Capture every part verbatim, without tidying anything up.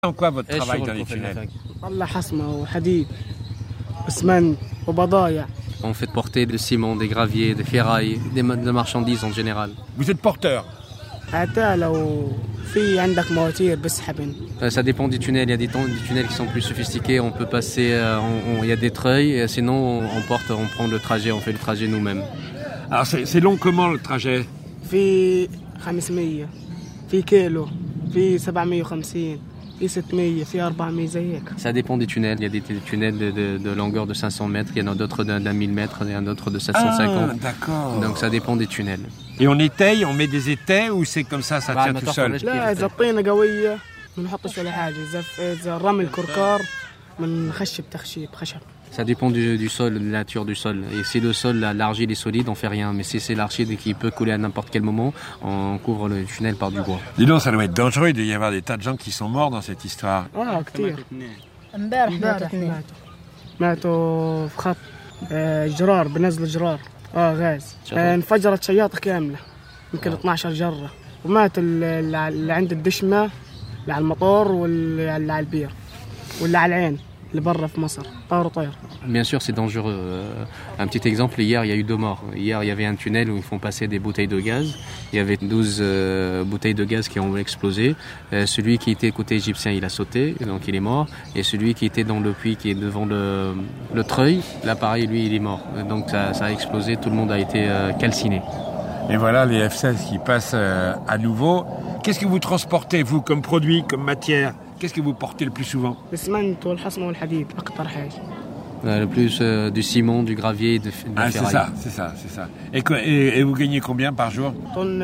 En quoi votre travail dans les tunnels? On fait porter du ciment, des graviers, des ferrailles, des de marchandises en général. Vous êtes porteur? Ça dépend du tunnel. Il y a des, des tunnels qui sont plus sophistiqués. On peut passer, euh, on, on, il y a des treuils. Et sinon, on, on porte, on prend le trajet, on fait le trajet nous-mêmes. Alors c'est, c'est long comment le trajet? Ça dépend des tunnels. Il y a des, des tunnels de, de, de longueur de cinq cents mètres, il y en a d'autres d'un, d'un mille mètres, il y en a d'autres de sept cent cinquante. Ah, d'accord. Donc ça dépend des tunnels. Et on étaye, on met des étais ou c'est comme ça, ça tient tout seul? Ça dépend du, du sol, de la nature du sol. Et si le sol, l'argile est solide, on fait rien. Mais si c'est l'argile qui peut couler à n'importe quel moment, on couvre le tunnel par du bois. Dis donc, ça doit être dangereux. Il doit y avoir des tas de gens qui sont morts dans cette histoire. Ah, كتير. امبارح ماتوا ماتوا في خط جرار بنزل جرار اه غاز انفجرت شياطة كاملة يمكن اثنا عشر جرة ومات اللي عند الدشمة اللي على المطار واللي على البير واللي على العين. Bien sûr, c'est dangereux. Un petit exemple, hier, il y a eu deux morts. Hier, il y avait un tunnel où ils font passer des bouteilles de gaz. Il y avait douze euh, bouteilles de gaz qui ont explosé. Euh, celui qui était côté égyptien, il a sauté, donc il est mort. Et celui qui était dans le puits, qui est devant le, le treuil, là, pareil, lui, il est mort. Donc ça, ça a explosé, tout le monde a été euh, calciné. Et voilà les F seize qui passent euh, à nouveau. Qu'est-ce que vous transportez, vous, comme produit, comme matière? Qu'est-ce que vous portez le plus souvent? Euh, le plus euh, du ciment, du gravier, de, de ah, ferraille. C'est ça, c'est ça, c'est ça. Et, et, et vous gagnez combien par jour?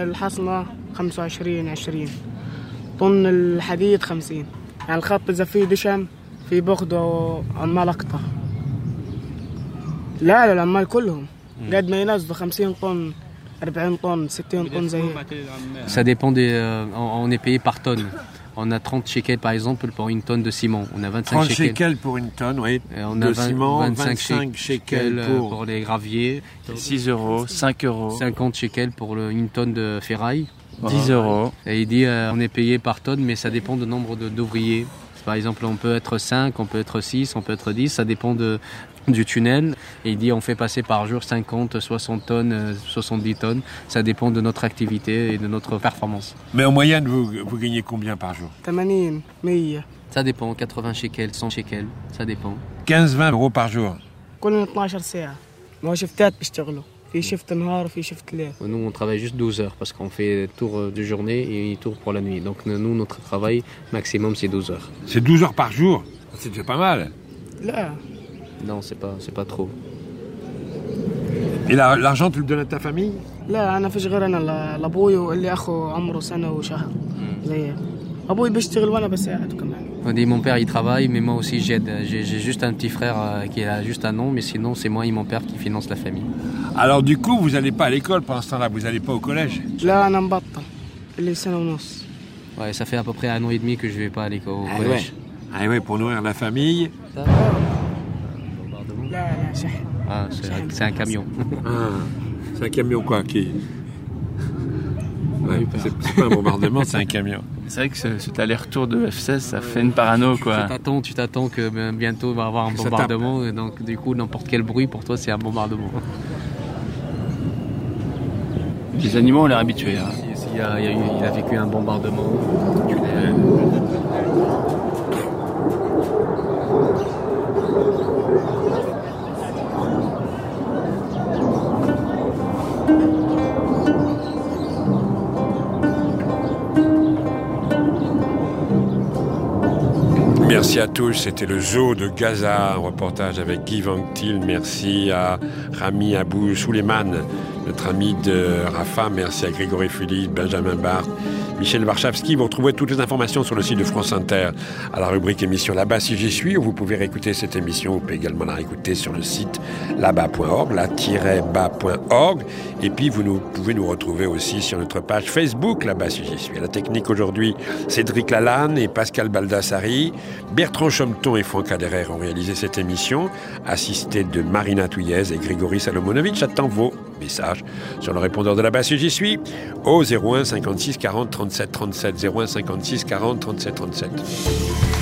Ça dépend des... Euh, on, on est payé par tonne. On a trente shekels par exemple pour une tonne de ciment. On a vingt-cinq trente shekels pour une tonne, oui. Et on a de vingt, ciment, vingt-cinq shekels pour... pour les graviers. six euros, cinq euros. cinquante shekels pour le, une tonne de ferraille. dix euros. Et il dit euh, on est payé par tonne, mais ça dépend du nombre de, d'ouvriers. Par exemple, on peut être cinq, on peut être six, on peut être dix. Ça dépend de, du tunnel. Et il dit on fait passer par jour cinquante, soixante tonnes, soixante-dix tonnes. Ça dépend de notre activité et de notre performance. Mais en moyenne, vous, vous gagnez combien par jour? Ça dépend, quatre-vingts shekels, cent shekels, ça dépend. quinze à vingt euros par jour. Nous, on travaille juste douze heures parce qu'on fait tour de journée et tour pour la nuit. Donc nous, notre travail maximum, c'est douze heures. C'est douze heures par jour? C'est déjà pas mal. Là. Non, c'est pas, c'est pas trop. Et la, l'argent, tu le donnes à ta famille? لا أنا فيش غير أنا لأبوي واللي أخو عمره سنة وشهر زي أبوي بيشتغل وأنا بساعده كمان. On dit mon père il travaille mais moi aussi j'aide. J'ai, j'ai juste un petit frère euh, qui a juste un an mais sinon c'est moi et mon père qui financent la famille. Alors du coup vous n'allez pas à l'école pendant ce temps-là, vous n'allez pas au collège? لا أنا مبطل اللي سنة ونص. Ouais, ça fait à peu près un an et demi que je vais pas à l'école au ah collège. Ouais. Ah ouais, pour nourrir la famille. لا لا شحن. Ah, c'est, un, c'est un camion. Ah, c'est un camion quoi qui... Ouais, c'est, c'est pas un bombardement, c'est un camion. C'est vrai que ce, cet aller-retour de F seize, ça fait une parano quoi. Tu t'attends, tu t'attends que ben, bientôt il va y avoir un que bombardement et donc du coup n'importe quel bruit pour toi c'est un bombardement. Les animaux ont l'air habitués. Hein. Il, y a, il, y a eu, il a vécu un bombardement. Tunnel. Merci à tous, c'était le zoo de Gaza, un reportage avec Guy Vanctil. Merci à Rami Abou Souleyman, notre ami de Rafa. Merci à Grégory Philippe, Benjamin Barthes, Michel Warchavski. Vous retrouverez toutes les informations sur le site de France Inter à la rubrique émission Là-bas si j'y suis, où vous pouvez réécouter cette émission. Vous pouvez également la réécouter sur le site là-bas point org, là-bas point org. Et puis vous nous, pouvez nous retrouver aussi sur notre page Facebook Là-bas si j'y suis. À la technique aujourd'hui, Cédric Lalanne et Pascal Baldassari. Bertrand Chomton et Franck Aderer ont réalisé cette émission, assistés de Marina Touillez et Grégory Salomonovitch. Attends vos message sur le répondeur de la basse J'y suis au zéro un cinquante-six quarante trente-sept trente-sept, zéro un cinquante-six quarante trente-sept trente-sept.